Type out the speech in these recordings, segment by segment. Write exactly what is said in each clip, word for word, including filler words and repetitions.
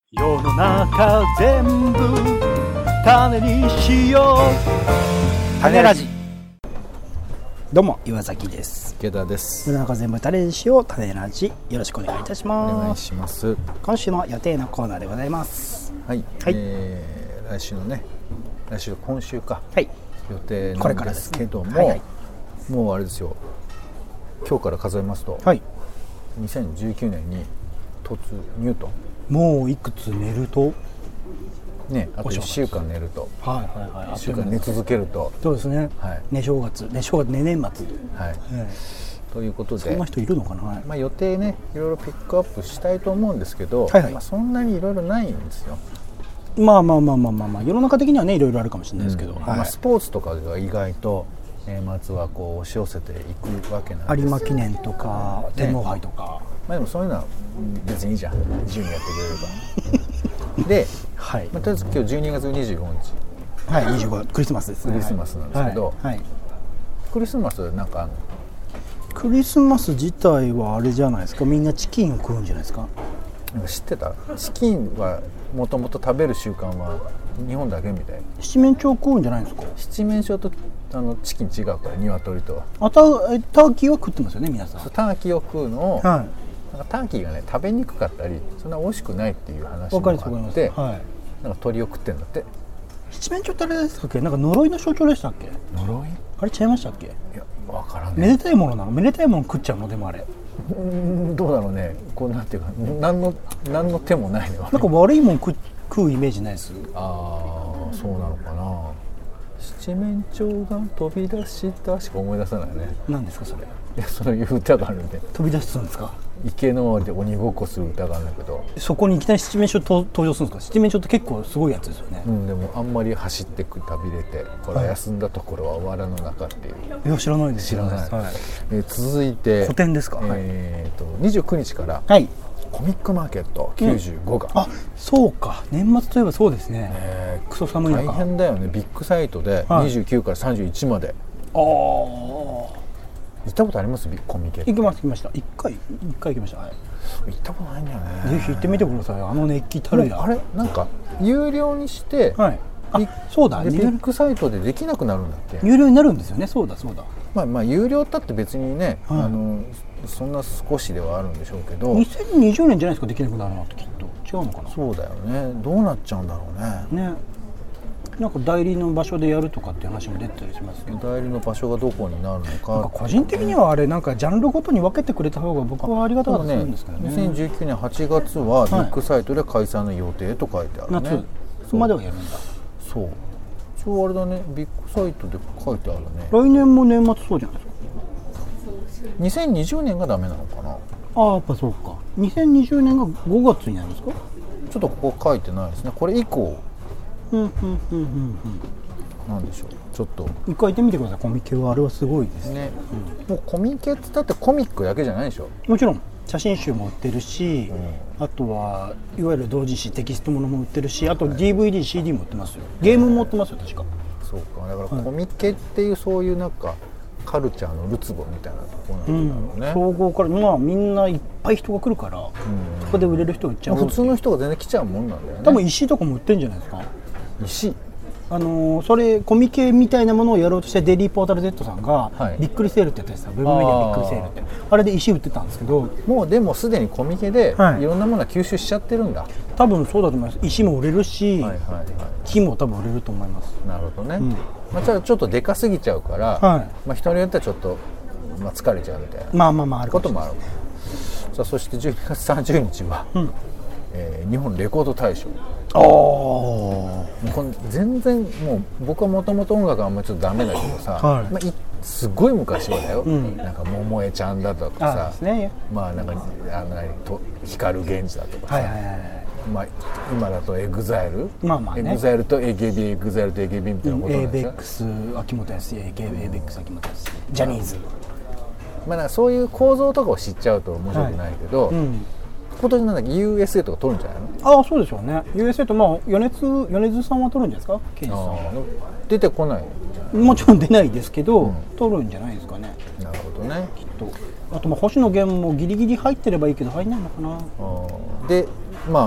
世の中全部種にしよう種ラジ。どうも岩崎です。 池田です。 世の中全部種にしよう種ラジ、よろしくお願いいたします。 お願いします。 今週の予定のコーナーでございます。 はい、 はい、 えー、来週のね来週今週か、 はい、 予定なんですけども、 はいはい、 もうあれですよ、今日から数えますと、はい、にせんじゅうきゅうねんに突入と。 もういくつ寝るとね、あといっしゅうかん寝ると、 はいはいはい、いっしゅうかん寝続けると、 そうですね、はい、寝正月寝正月寝年末、はい、はい、ということで、 そんな人いるのかな、はい、 まあ、予定ねいろいろピックアップしたいと思うんですけど、はいはい、まあ、そんなにいろいろないんですよ。 まあまあまあまあまあ、まあ、世の中的にはねいろいろあるかもしれないですけど、 うん、 はい、 まあ、スポーツとかが意外と年末はこう押し寄せていくわけなんです。 有馬記念とか、ね、天皇杯とか、 まあ、でもそういうのは別にいいじゃん、自由にやってくれればで、はい、まあ、とりあえず今日じゅうにがつにじゅうごにち、 はい、にじゅうごクリスマスですね。 クリスマスなんですけど、はいはい、クリスマスなんかあるの？ クリスマス自体はあれじゃないですか、みんなチキンを食うんじゃないですか。 なんか知ってた？チキンはもともと食べる習慣は日本だけみたい。 七面鳥食うんじゃないんですか？ 七面鳥とあのチキン違うから、鶏とは。 あ、ターキーは食ってますよね皆さん。 ターキーを食うのを、はい、なんかターキーがね食べにくかったりそんな美味しくないっていう話もあって、はい、なんか鳥を食ってんだって。 七面鳥ってあれですっけ、なんか呪いの象徴でしたっけ？ 呪い？ あれ違いましたっけ？いやわからない。 めでたいものなの？めでたいもの食っちゃうの？でもあれうーん、どうだろうね。こうなんていうか何の何の手もないの。 なんか悪いもん食うイメージないです。 ああ、そうなのかな。七面鳥が飛び出したしか思い出さないね。 何ですかそれ？ いや、そういう歌があるんで。 飛び出すんですか？ 池の周りで鬼ごっこする歌があるんだけど、そこにいきなり七面鳥登場するんですか？七面鳥って結構すごいやつですよね。 うん、でもあんまり走ってくたびれて、これは休んだところは藁の中っていう。 いや知らないです。 知らない。はい、えー、続いて古典ですか？ えー、とにじゅうくにちから、はい、コミックマーケットきゅうじゅうごが、 うん、あ、そうか、年末といえばそうですね、えー、クソ寒い中大変だよね。ビッグサイトでにじゅうくからさんじゅういちまで、はい、ああ、行ったことあります？コミケ。 行きました行きました。一回一回行きました。はい、 行ったことないんだよね。 ぜひ行ってみてください。あの熱気たるや。 あれなんか有料にして、はい、 あ、そうだ、 ビッグサイトでできなくなるんだっけ？ 有料になるんですよね。そうだそうだ。 まあまあ有料だって別にね、はい、あのそんな少しではあるんでしょうけど、 にせんにじゅうねんじゃないですか、できなくなるのって。きっと違うのかな。 そうだよね。どうなっちゃうんだろうね。ね。 なんか代理の場所でやるとかっていう話も出てたりしますけど、 代理の場所がどこになるのか、 なんか個人的にはあれなんかジャンルごとに分けてくれた方が僕はありがたかったりするんですけどね。 にせんじゅうきゅうねんはちがつはビッグサイトで開催の予定と書いてあるね。 夏まではやるんだ。そう。 そう、あれだね、ビッグサイトで書いてあるね。 来年も年末そうじゃないですか。 にせんにじゅうねんがダメなのかな。 ああ、やっぱそうか。にせんにじゅうねんがごがつになるんですか。 ちょっとここ書いてないですね。これ以降、 うんうんうんうんうん、 なんでしょう。ちょっと一回行ってみてください。コミケはあれはすごいですね。 うん、もうコミケってだってコミックだけじゃないでしょ。 もちろん写真集も売ってるし、うん、あとはいわゆる同人誌テキストものも売ってるし、あと ディーブイディー、シーディー も売ってますよ。ゲームも売ってますよ確か。 そうか、だからコミケっていうそういうなんかカルチャーのるつぼみたいなところなんだろうね。 総合からまあみんないっぱい人が来るから、うん、そこで売れる人売っちゃう。 普通の人が全然来ちゃうもんなんだよね。 多分石とかも売ってるんじゃないですか。 石、 あのー、それコミケみたいなものをやろうとしてデイリーポータル Z さんが、はい、びっくりセールってやってたんですよ。ウェブメディアびっくりセールって、あれで石売ってたんですけど、 もうでもすでにコミケで、はい、いろんなものは吸収しちゃってるんだ。 多分そうだと思います。石も売れるし、はいはいはい、木も多分売れると思います。 なるほどね、うん、まあ、ちょっとでかすぎちゃうから、はい、まあ、人によってはちょっと、まあ、疲れちゃうみたいな、まあまあまああることもある。さあ、そしてじゅうにがつさんじゅうにちは、うん、えー、日本レコード大賞。ああ、全然もう僕はもともと音楽はあんまりちょっとダメだけどさ、はい、まあ、すごい昔はだよ、うん、なんか桃江ちゃんだとかさ、ね、まあなんかあのと光源氏だとかさ、はいはいはい、まあ、今だとエグザイル、まあまあね、エグザイルと エーケービー、エグザイルと エーケービー みたいなことなんですよ。エーベックス 秋元康、 エーケービー エーベックス 秋元康、ジャニーズ、まあ、なんかそういう構造とかを知っちゃうと面白くないけど、はい、うん、今年なんだっけ ユーエスエー とか取るんじゃないの？ああ、そうでしょうね。 ユーエスエー と、まあ、米津米津さんは取るんじゃないですか。ケンジさんは出てこない。もちろん出ないですけど、うん、取るんじゃないですかね。なるほどね、きっと。あとまあ星野源もギリギリ入ってればいいけど入んないのかな。あで、まあ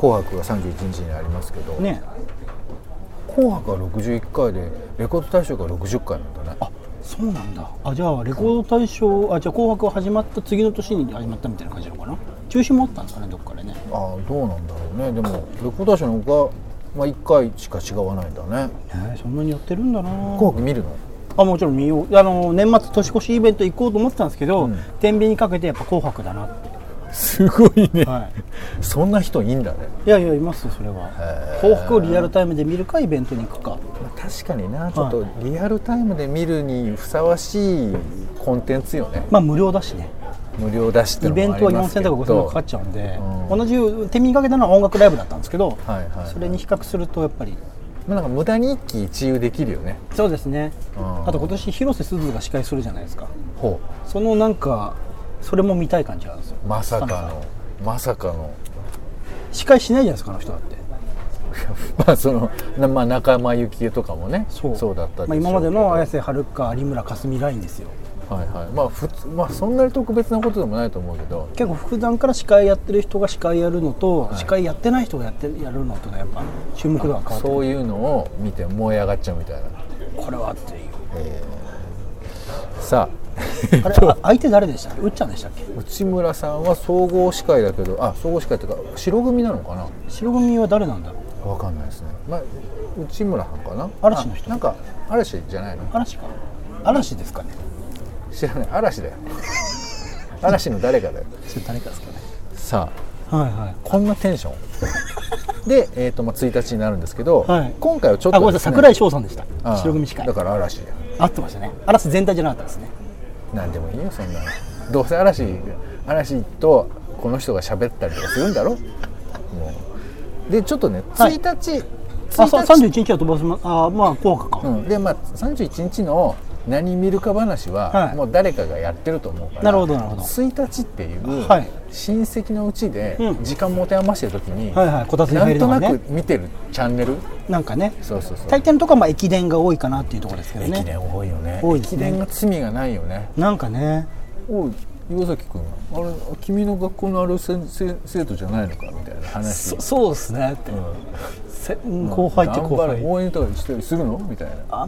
紅白がさんじゅういちにちにありますけど、ね、紅白はろくじゅういっかいでレコード大賞がろくじゅっかいなんだね。 あ、そうなんだ。あ、じゃあレコード大賞、あ、じゃあ紅白が始まった次の年に始まったみたいな感じなのかな。中止もあったんですかね、どっかでね。 あ、どうなんだろうね。でもレコード大賞の方が、まあ、いっかいしか違わないんだね。 えー、そんなにやってるんだな。 紅白見るの？ あ、もちろん見よう。あの年末年越しイベント行こうと思ってたんですけど、うん、天秤にかけてやっぱ紅白だなって。 すごいね、はい、そんな人いいんだね。 いやいや、いますよそれは。紅白をリアルタイムで見るかイベントに行くか。 確かにな、ちょっとリアルタイムで見るにふさわしいコンテンツよね。 まあ無料だしね。 無料だしってのもありますけど、 イベントはよんせんえんとかごせんえんとかかかっちゃうんで、うん、同じ天秤にかけたのは音楽ライブだったんですけど、はいはいはい、それに比較するとやっぱりまあ、なんか無駄に一喜一憂できるよね。 そうですね、うん、あと今年広瀬すずが司会するじゃないですか。ほう、そのなんかそれも見たい感じなんですよ。 まさかのまさかの司会しないじゃないですか、あの人だってまあその、まあ、仲間由紀恵とかもね、そう、そうだったでしょうけど、 まあ、今までの綾瀬はるか有村架純ラインですよ。 はいはい、まあ普通、まあそんなに特別なことでもないと思うけど、 結構普段から司会やってる人が司会やるのと、はい、司会やってない人がやってやるのとやっぱ注目度が変わってる。 そういうのを見て燃え上がっちゃうみたいな。 これはっていう、えー、さああれ相手誰でしたっけ？うっちゃんでしたっけ？ 内村さんは総合司会だけど、あ、総合司会っていうか白組なのかな。 白組は誰なんだろう。わかんないですね。まあ内村さんかな。 嵐の人。 なんか嵐じゃないの？ 嵐か。嵐ですかね。 知らない。嵐だよ。嵐の誰かだよ。 それ誰かですかね。 さあ、はいはい、 こんなテンションで、えーとまあ、ついたちになるんですけど、はい、今回はちょっと、ね、 あ、ごめんなさい、櫻井翔さんでした。白組司会だから嵐だよ。 合ってましたね。嵐全体じゃなかったですね。 なんでもいいよそんなの。どうせ嵐嵐とこの人が喋ったりとかするんだろもうでちょっとね、はい、ついたち、 あ、さんじゅういちにちは飛ばしま、あ、まあ紅白か、 うん、でまあさんじゅういちにちの何見るか話は、はい、もう誰かがやってると思うから。 なるほどなるほど。 ついたちっていう、はい、親戚のうちで時間持て余してる時に、うん、はいはい、こたつに入るのがね、なんとなく見てるチャンネルなんかね。そうそうそう。大抵のとこはまあ駅伝が多いかなっていうところですけどね。駅伝多いよね。多いですね。駅伝が罪がないよね。なんかね。おい岩崎君、あれ君の学校のある先生生徒じゃないのかみたいな話。そ, そうですねって。うん、後輩って後輩応援とかしたりするのみたいな。あ、うん、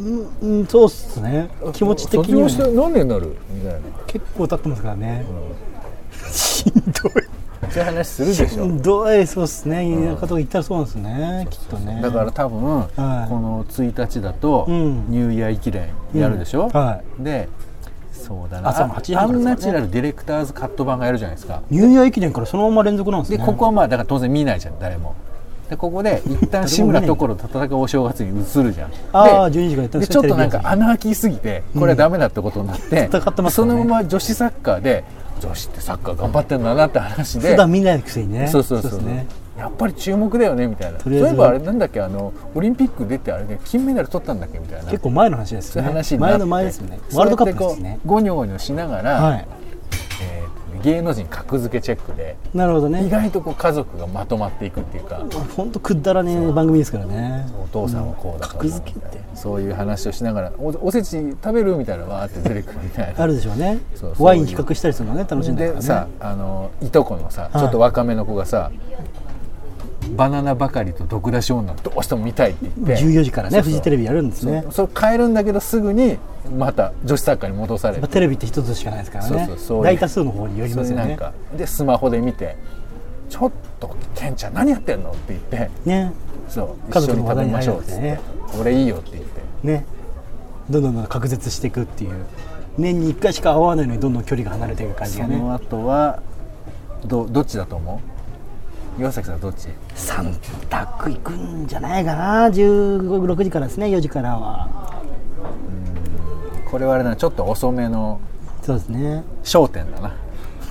そうっすね。気持ち的には、ね、卒業して何年になるみたいな。結構経ってますからね、うん、しんどいそういう話するでしょ。しんどい。そうっすね。田舎とか行ったらそうなんですね、きっとね。だから多分、はい、このついたちだと、うん、ニューイヤー駅伝やるでしょ、うん、はい、でそうだな、朝のはちじはんからですね。アンナチュラルディレクターズカット版がやるじゃないですか。ニューイヤー駅伝からそのまま連続なんですね。でここはまあだから当然見ないじゃん誰も。でここで一旦志村所と戦うお正月に移るじゃん。ああ、じゅうにじからやったんですね。でちょっとなんかアナーキーすぎてこれはダメだってことになって、うん、戦ってますね。そのまま女子サッカーで女子ってサッカー頑張ってるんだなって話で、普段見ないくせにね。そうそうそう、そうですね。やっぱり注目だよねみたいな。そういえばあれなんだっけ、あのオリンピック出てあれで金メダル取ったんだっけみたいな。結構前の話ですね。そういう話になって前の前ですね。ワールドカップですね。ゴニョゴニョしながら、はい、えー、芸能人格付けチェックで、なるほどね。意外とこう家族がまとまっていくっていうか。本当くだらねえ番組ですからね。お父さんはこうだから、うん、格付けってそういう話をしながら お, おせち食べるみたいなのがあって出てくるみたいな。あるでしょうね。そうそうワイン比較したりするのね、楽しんでるからね。でさ、あのいとこのさ、ちょっと若めの子がさ、バナナばかりと毒出し女どうしても見たいって言ってじゅうよじからね、フジテレビやるんですね。そ, それ変えるんだけどすぐにまた女子サッカーに戻される。テレビって一つしかないですからね。そうそうそう、大多数の方によりますよね。なんかでスマホで見てちょっとケンちゃん何やってんのって言ってね、そう一緒に食べましょうって言って、ね、これいいよって言ってね、どんどんどん隔絶していくっていう、年にいっかいしか会わないのにどんどん距離が離れていく感じがね。その後は ど, どっちだと思う？岩崎さんどっち？さん択行くんじゃないかな。じゅうろくじからですね、よじからは。うん、これはあれだな、ちょっと遅めの。そうですね。笑点だな。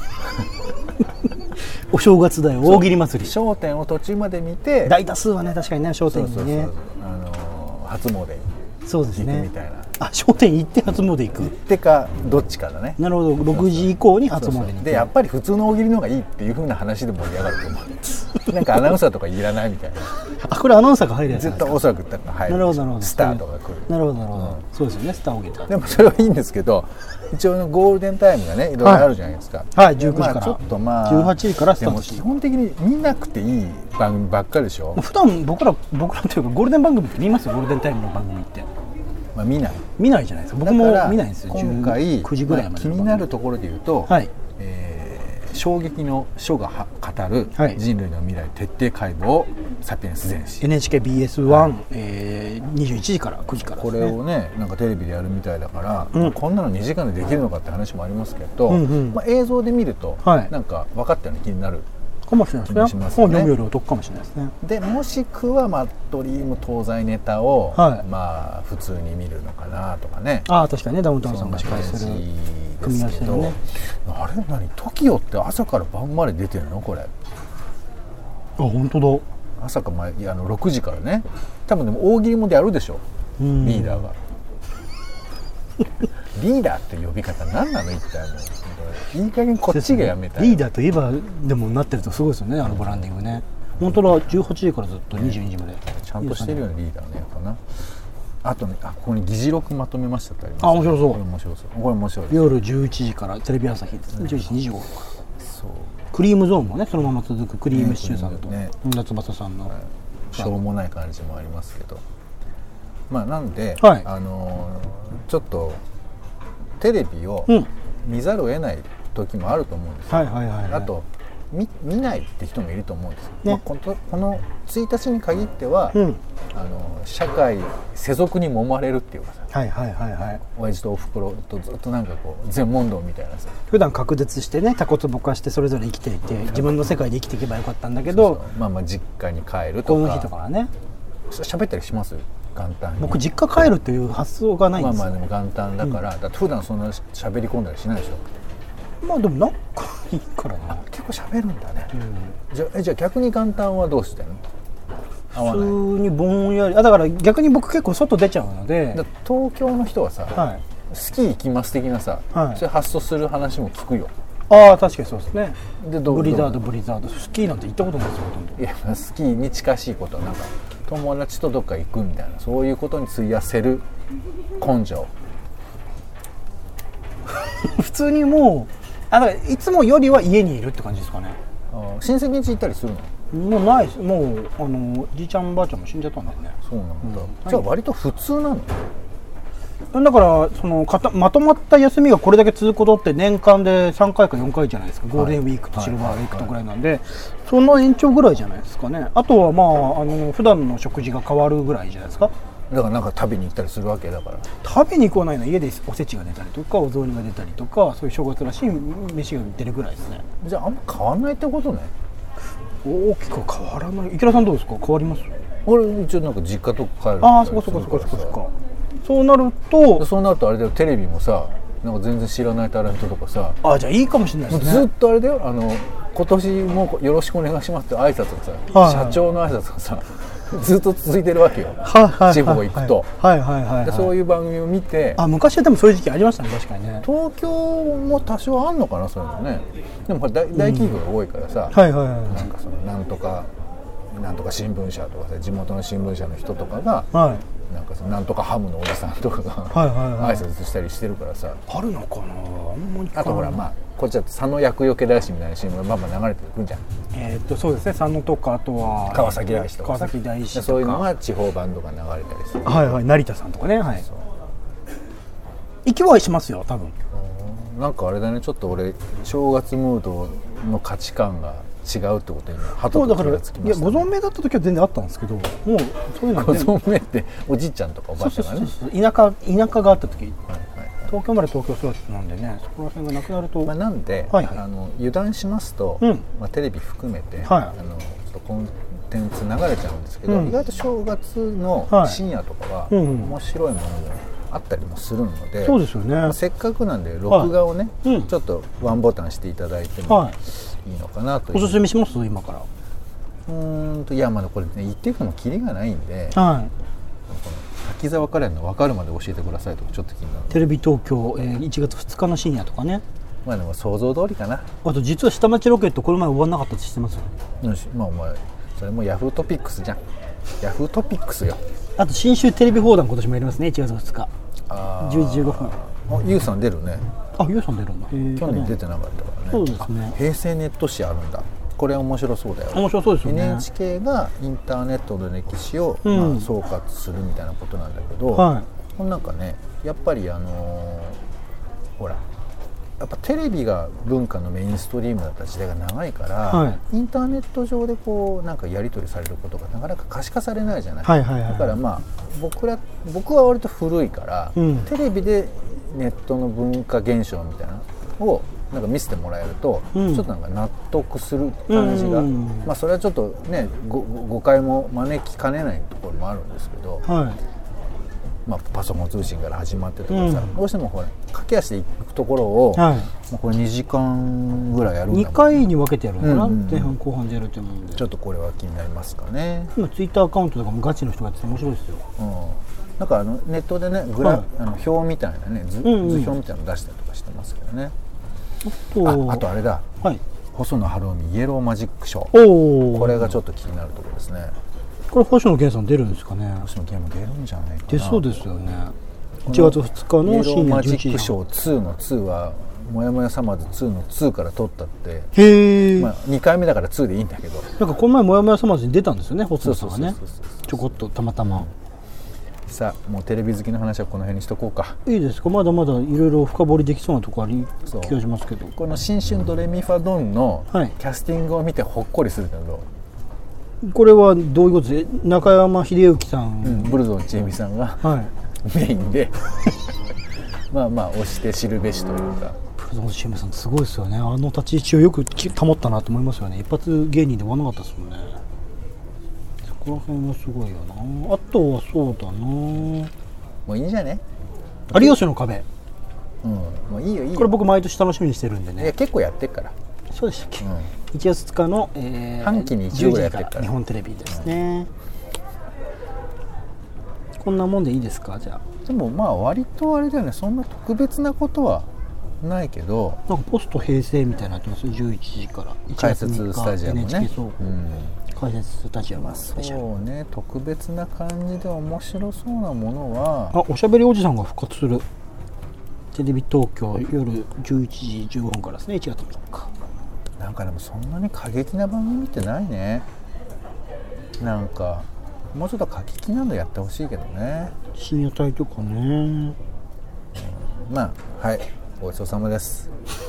お正月だよ、大喜利祭り。笑点を途中まで見て、大多数はね確かにね、笑点にね、あのー、初詣そうですねみたいな。あ、笑点行って初詣行く。行ってかどっちかだね。なるほど。ろくじ以降に初詣に行く。でやっぱり普通の大喜利の方がいいっていう風な話で盛り上がると思う。なんかアナウンサーとかいらないみたいな。 あ、これアナウンサーが入るやつなんですか。 絶対おそらくだから入る。 なるほどなるほど。 スターとか来る。 なるほどなるほど、 うん、 そうですよね、スター大喜利。 でもそれはいいんですけど、一応ゴールデンタイムがねいろいろあるじゃないですか。 はい、はい、じゅうくじから、 まあ、ちょっとまあじゅうはちじからスタートして、 でも基本的に見なくていい番組ばっかりでしょ。 普段僕ら僕らというかゴールデン番組って見ますよ。ゴールデンタイムの番組って、まあ、見ない見ないじゃないですか。僕も見ないんですよ。 今回くじぐらいまで、 まあ、気になるところで言うと、はい、えー、衝撃の書が語る人類の未来徹底解剖サピエンス全史、 エヌエイチケービーエスワン、はい、えー、にじゅういちじからくじから、ね、 これをねなんかテレビでやるみたいだから、うん、こんなのにじかんでできるのかって話もありますけど、うんうん、まあ、映像で見ると、はい、なんか分かったような気になるかもしれないですね。本読むよりお得かもしれないですね。 でもしくは、まあ、ドリーム東西ネタを、はい、まあ普通に見るのかなとかね。 ああ、確かにね、ダウンタウンさんが司会する組み合わせでね。 あれ何 トキオ って朝から晩まで出てるのこれ。あ、 本当だ。 朝か、まあ、いやあのろくじからね。多分でも大喜利もでやるでしょ、リーダーが。リーダーって呼び方何なの一体もう。いい加減こっちがやめたい。 リーダーといえばでもなってるとすごいですよね、あのブランディングね。本当だ、じゅうはちじからずっとにじゅうにじまで、 ちゃんとしてるようなリーダーね、やっぱな。あとね、あ、ここに議事録まとめましたってあります。 あ、面白そう。 これ面白そう。これ面白いです。 夜じゅういちじからテレビ朝日じゅういちじにじゅうごふんから。そう。クリームゾーンもね、そのまま続くクリームシチューさんと本田翼さんの、はい、 しょうもない感じもありますけど、まあなんで、 はい、 あのー、ちょっとテレビを見ざるを得ない時もあると思うんですよ。 はいはいはいはい、 あと 見, 見ないって人もいると思うんですよ、ね。まあ、こ, のこのついたちに限っては、うん、あの社会世俗に揉まれるっていうかさ、 はいはいはいはい、 親父とおふくろとずっとなんかこう全問答みたいなさ、 普段隔絶してね、タコツボ化してそれぞれ生きていて自分の世界で生きていけばよかったんだけど、そうそう、 まあまあ実家に帰るとか、 この日とかはね、 喋ったりします？元旦に。 僕実家帰るという発想がないんですよ。 まあまあでも元旦だから、うん、だって普段そんな喋り込んだりしないでしょ。 まあでも仲いいからな。 結構喋るんだね、うん、じゃあじゃあ逆に元旦はどうしてんの？ 普通にぼんやり。あ、だから逆に僕結構外出ちゃうので。 だ東京の人はさ、はい、スキー行きます的なさ、はい、それ発想する話も聞くよ。 ああ、確かにそうですね。 でどブリザードブリザードスキーなんて行ったことないですよ、ほとんど。 いや、スキーに近しいことはなんか友達とどっか行くみたいな、そういうことに費やせる根性。 普通にもう、あ、だからいつもよりは家にいるって感じですかね。 あ、親戚ん家行ったりするの？ もうないです。もうあのじいちゃんばあちゃんも死んじゃったんだよね。 そうなんだ、うん、じゃあ割と普通なの？ だからそのかたまとまった休みがこれだけ続くことって年間でさんかいかよんかいじゃないですか。ゴールデンウィークとシルバーウィークとぐらいなんで、はいはいはい、その延長ぐらいじゃないですかね。あとはまああの普段の食事が変わるぐらいじゃないですか。 だからなんか食べに行ったりするわけだから。 食べに行こうないの、家でおせちが出たりとかお雑煮が出たりとか、そういう正月らしい飯が出るぐらいですね。 じゃああんま変わんないってことね。 大きく変わらない。池田さんどうですか？変わります？ 俺一応なんか実家とか帰る。 ああ、そこそこそこそこそこ。そうなるとそうなるとあれだよ、テレビもさ、なんか全然知らないタレントとかさ、 あ、じゃあいいかもしれないですね。 ずっとあれだよ、あの今年もよろしくお願いしますって挨拶がさ、はいはい、社長の挨拶がさずっと続いてるわけよ、はいはい、地方行くと、 はいはいはいはい、 でそういう番組を見て、 あ、昔はでもそういう時期ありましたね、確かにね。 東京も多少あんのかな、そういうのね。でも大, 大企業が多いからさ、 うん、はいはいはい、 なんかそのなんとかなんとか新聞社とかさ、地元の新聞社の人とかが、はい、なんかそのなんとかハムのおじさんとかが、はいはいはい、挨拶したりしてるからさ。 あるのかな。あんまりかな。 あとほら、まあこっちだと佐野厄除け大師みたいなシーンがバンバン流れてくるじゃん。 えー、っとそうですね、佐野とかあとは川崎大師とか、 川崎大師とか、 そういうのが地方版とか流れたりする。 はいはい、成田さんとかね、はい。行きはしますよ、多分。 なんかあれだね、ちょっと俺正月ムードの価値観が違うってことにハトと気がつきました、ね。いや、ご存命だった時は全然あったんですけど、もうそういうのご存命っておじいちゃんとかおばあちゃんがね、そうそうそう、 田舎田舎があった時、はいはい、東京まで東京育ちなんでね、そこら辺がなくなると、 まあ、なんで、はいはい、あの油断しますと、うん、まあ、テレビ含めて、はい、あのちょっとコンテンツ流れちゃうんですけど、うん、意外と正月の深夜とかは、はい、面白いものもあったりもするので、 そうですよね、 まあ、せっかくなんで録画をね、はい、うん、ちょっとワンボタンしていただいてもいいのかなという、 はい、おすすめします今から。 うーんと、いや、まだこれね、言っていくのもキリがないんで、はい、滝沢カレンの分かるまで教えてくださいとかちょっと気になる。 テレビ東京、えー、いちがつふつかの深夜とかね。 まあでも想像通りかな。 あと実は下町ロケットこの前終わんなかったって知ってます？ よし、まあお前それもヤフートピックスじゃん。 ヤフートピックスよ。 あと新州テレビ放談今年もやりますね。いちがつふつかじゅうじじゅうごふん。 あ、ユウさん出るね。 あ、ユウさん出るんだ。 去年出てなかったからね。 そうですね。 平成ネット史あるんだ。これ面白そうだよ。 面白そうですよね。 エヌエイチケー がインターネットの歴史を、うん、まあ、総括するみたいなことなんだけど、はい、なんかねやっぱりあのー、ほらやっぱテレビが文化のメインストリームだった時代が長いから、はい、インターネット上でこうなんかやり取りされることがなかなか可視化されないじゃない、はいはいはい、だからまあ僕ら僕は割と古いから、うん、テレビでネットの文化現象みたいなのをなんか見せてもらえると、うん、ちょっとなんか納得する感じが、うん、まあそれはちょっとね誤解も招きかねないところもあるんですけど、はい、まあ、パソコン通信から始まってとかさ、うん、どうしてもほら駆け足で行くところを、はい、まあ、これにじかんぐらいやるんだもん、ね、にかいに分けてやるのかな、うんうん、前半後半でやると思うんで、ちょっとこれは気になりますかね。 今ツイッターアカウントとかもガチの人がやってて面白いですよ、うん、 なんかあのネットでねグラ、はい、あの表みたいなね 図,、うんうん、図表みたいなの出したりとかしてますけどね。あ と, あ, あとあれだ、はい、細野晴臣イエローマジックショー、これがちょっと気になるところですね。 これ星野源さん出るんですかね。 星野源も出るんじゃないかな。 出そうですよね。いちがつふつかの深夜じゅういちじイエローマジックショーツーのツーはもやもやサマーズツーのツーから撮ったって。 へー、 まあ、にかいめだからツーでいいんだけど、 なんかこの前もやもやサマーズに出たんですよね、細野さんがね、ちょこっとたまたま。 さあもうテレビ好きの話はこの辺にしとこうか。 いいですか。まだまだいろいろ深掘りできそうなところあり気がしますけど、 この新春ドレミファドンのキャスティングを見てほっこりするけど、はい、 これはどういうことで中山秀幸さん、うん、 ブルゾンちえみさんが、はい、メインでまあまあ押して知るべしというか。 ブルゾンちえみさんすごいですよね。あの立ち位置をよく保ったなと思いますよね。一発芸人で終わらなかったですもんね。そこら辺もすごいよな。あとはそうだな、もういいんじゃね。 有吉の壁、 うん、もういいよいいよ。 これ僕毎年楽しみにしてるんでね。 いや結構やってっから。 そうでしたっけ、うん、いちがつふつかの、えー、 半期に一度ぐらいやってるから日本テレビですね、うん、こんなもんでいいですか。じゃあでもまあ割とあれだよね、そんな特別なことはないけど、 なんかポスト平成みたいになってます。じゅういちじから解説スタジアムね、 エヌエイチケーそう、うん、解説スタジアムスペシャル、 そうね、特別な感じで面白そうなものは、 あ、おしゃべりおじさんが復活する。テレビ東京夜じゅういちじじゅうごふんからですね、いちがつみっか。 なんかでもそんなに過激な番組ってないね。なんかもうちょっと過激なのやってほしいけどね。 深夜帯とかね、うん、 まあはい、ごちそうさまです。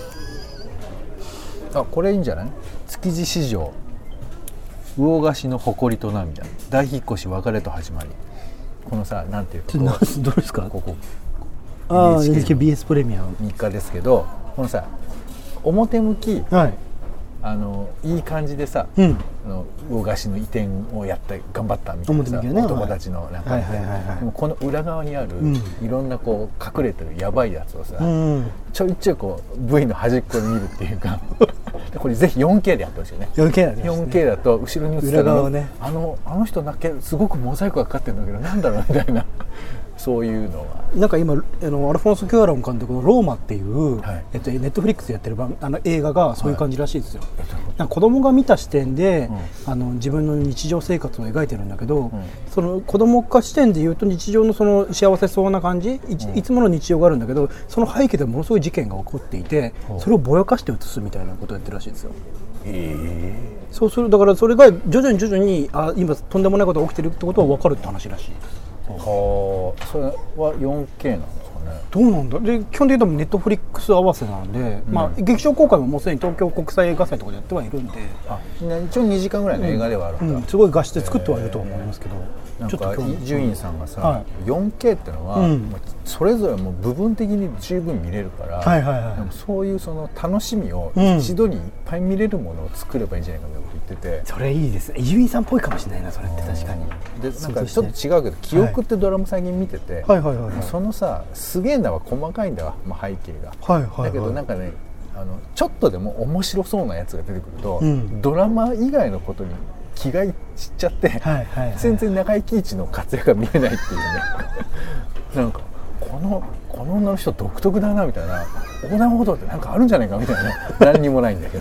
あ、これいいんじゃない。築地市場魚菓子の誇りと涙、大引っ越し別れと始まり。このさ、なんていうか、 どうですかここ、 ああ エヌエイチケービーエス プレミアムみっかですけど、このさ表向き、はい、あのいい感じでさ、うん、あの魚菓子の移転をやった頑張ったみたいなさ、ね、男たちのなんか、でもこの裏側にある、うん、いろんなこう隠れてるやばいやつをさ、うん、ちょいちょいこう ブイ の端っこで見るっていうかこれぜひ よんケー でやってほしいね。 よんケー だね。 よんケー だと後ろに映ったら、ね、あのあの人だけすごくモザイクがかかってるんだけどなんだろうみたいなそういうのはなんか今あのアルフォンソ・キュアロン監督のローマっていう、はい、えっと、ネットフリックスでやってる番あの映画がそういう感じらしいですよ、はい、なんか子供が見た視点で、うん、あの自分の日常生活を描いてるんだけど、うん、その子供化視点でいうと日常のその幸せそうな感じ い,、うん、いつもの日常があるんだけど、その背景でものすごい事件が起こっていて、うん、それをぼやかして映すみたいなことをやってるらしいですよ。えー、そうするだからそれが徐々に徐々にあ今とんでもないことが起きてるってことは分かるって話らしい。 はあ、それは よんケー なんですかね。 どうなんだ。で基本的にネットフリックス合わせなんで、うん、まあ、劇場公開ももうすでに東京国際映画祭とかでやってはいるんで、 あ、一応にじかんぐらいの映画ではあるんだ、 うんうん、すごい画質で作ってはいると思いますけど、 なんか伊集院さんがさ、はい、よんケー ってのは、うん、それぞれもう部分的に十分見れるから、はいはいはい、でもそういうその楽しみを一度にいっぱい見れるものを作ればいいんじゃないかなと言ってて、 それいいですね。伊集院さんっぽいかもしれないな、それって確かに。 でなんかちょっと違うけど、記憶ってドラマ最近見てて、はいはいはいはいはい、そのさすげえんだわ、細かいんだわ、まあ、背景が、はいはいはい、だけどなんかね、あのちょっとでも面白そうなやつが出てくると、うん、ドラマ以外のことに気が散っちゃって、はいはいはい、全然中井貴一の活躍が見えないっていうねなんかこのこの女の人独特だなみたいな、横断歩道ってなんかあるんじゃないかみたいな何にもないんだけど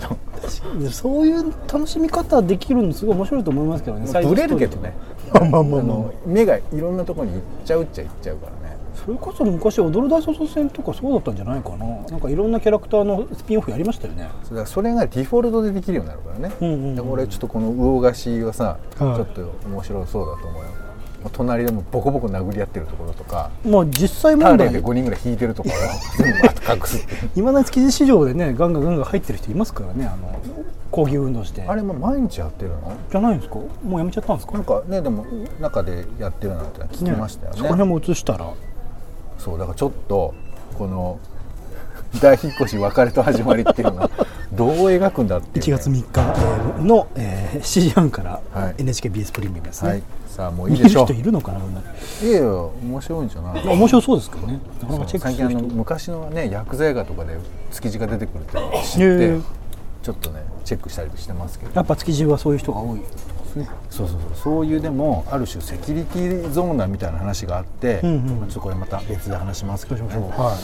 そういう楽しみ方できるのすごい面白いと思いますけどね。 ブレるけどねまあまあまあまあ目がいろんなところに行っちゃうっちゃ行っちゃうからね。 それこそ昔踊る大捜査線とかそうだったんじゃないかな。なんかいろんなキャラクターのスピンオフやりましたよね。 それ、それがデフォルトでできるようになるからね、うんうんうん、だから俺ちょっとこの魚菓子はさ、はい、ちょっと面白そうだと思うよ。隣でもボコボコ殴り合ってるところとか、 もう実際問題ターレでごにんぐらい引いてるところを全部隠すって今の築地市場でねガンガンガンガン入ってる人いますからね。あの抗議運動して。 あれも毎日やってるのじゃないんですか。もうやめちゃったんですか。 なんかね、でも中でやってるなんて聞きましたよね。 そこら辺も映したら、 そうだからちょっとこの大引っ越し別れと始まりっていうのはどう描くんだっていう、ね、 いちがつみっかの、えー、しちじはんから、はい、エヌエイチケービーエス プレミアムですね、はい、 さあもういいでしょう。 見る人いるのかな。 いやいや面白いんじゃない。 面白そうですけどね。なかなかチェックする人。 最近あの昔のね薬剤映画とかで築地が出てくるって知ってちょっとねチェックしたりしてますけど、 やっぱ築地はそういう人が多いですね。 そうそうそう、そういうでもある種セキュリティゾーンだみたいな話があって、うんうん、ちょっとこれまた別で話しますけど、ね、はい、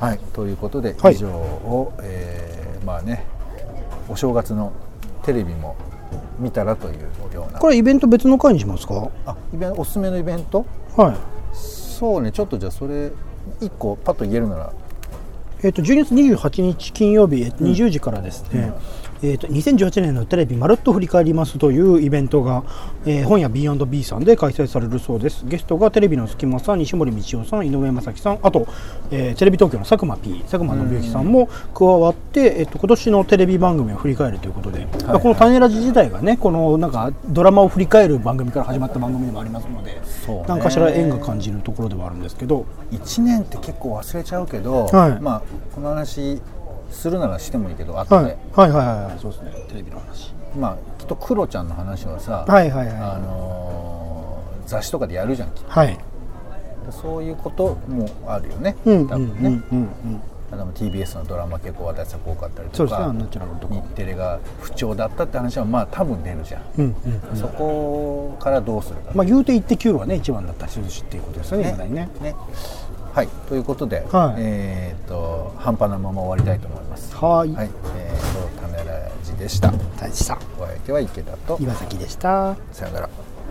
はい、ということで以上を、はい、えー、まあねお正月のテレビも見たらというような。 これイベント別の回にしますか。 あ、イベントおすすめのイベント。 はい。 そうね、ちょっとじゃあそれいっこパッと言えるなら。 えー、とじゅうにがつにじゅうはちにち金曜日にじゅうじからですね、うんえー、とにせんじゅうはちねんのテレビまるっと振り返りますというイベントが、えー、本屋 ビーアンドビー さんで開催されるそうです。ゲストがテレビの隙間さん、西森道夫さん、井上正樹さん、あと、えー、テレビ東京の佐久間 P、佐久間信之さんも加わって、えー、と今年のテレビ番組を振り返るということで、はいはい、この種ラジ自体がね、このなんかドラマを振り返る番組から始まった番組でもありますので、何かしら縁が感じるところではあるんですけど、 いちねんって結構忘れちゃうけど、はい、まあこの話するならしてもいいけど、後で、 はい、はいはいはい、そうですね、テレビの話、 まあきっとクロちゃんの話はさ、 はいはいはい、 あのー、雑誌とかでやるじゃん、きっと、 はい、 そういうこともあるよね、 うん、 多分ね、うんうんうん、 例えば ティービーエス のドラマ結構私は多かったりとか、 そうですね、ナチュラルとか、 日テレが不調だったって話はまあ多分出るじゃん、うんうんうん、そこからどうするか、 まあ、言うていってきゅうはね一番だったりするしっていうことですよね、ね、ねね。 はい、ということで、はい、えー、と半端なまま終わりたいと思います。 はい、 はい、えー、と種ラジでした。 でした。 お相手は池田と岩崎でした。 さよなら。